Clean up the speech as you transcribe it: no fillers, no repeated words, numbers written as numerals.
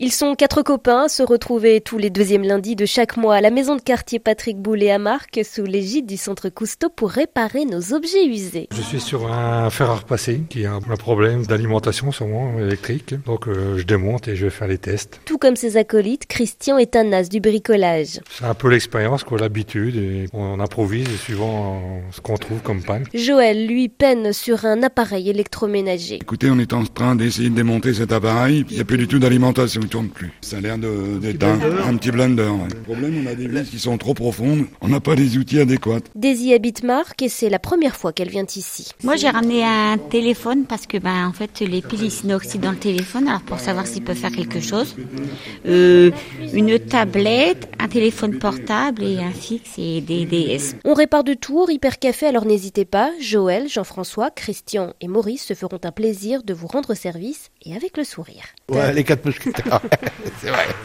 Ils sont 4 copains, se retrouver tous les 2e lundis de chaque mois à la maison de quartier Patrick Boulet à Marques, sous l'égide du Centre Cousteau pour réparer nos objets usés. Je suis sur un fer à repasser qui a un problème d'alimentation sûrement électrique, donc je démonte et je vais faire les tests. Tout comme ses acolytes, Christian est un as du bricolage. C'est un peu l'expérience, l'habitude, et on improvise suivant ce qu'on trouve comme panne. Joël, lui, peine sur un appareil électroménager. Écoutez, on est en train d'essayer de démonter cet appareil, il n'y a plus du tout d'alimentation. Tourne plus. Ça a l'air d'être un petit blender. Ouais. Le problème, on a des vis qui sont trop profondes. On n'a pas les outils adéquats. Daisy habite Marques et c'est la première fois qu'elle vient ici. Moi, j'ai ramené un téléphone parce que, en fait, les piles s'inoxydent dans le téléphone. Alors, pour savoir s'il peut faire quelque chose, une tablette, un téléphone portable et un fixe et des DS. On répare de tout au Hyper Café, alors n'hésitez pas. Joël, Jean-François, Christian et Maurice se feront un plaisir de vous rendre service et avec le sourire. Ouais, les 4 mousquetaires. C'est vrai.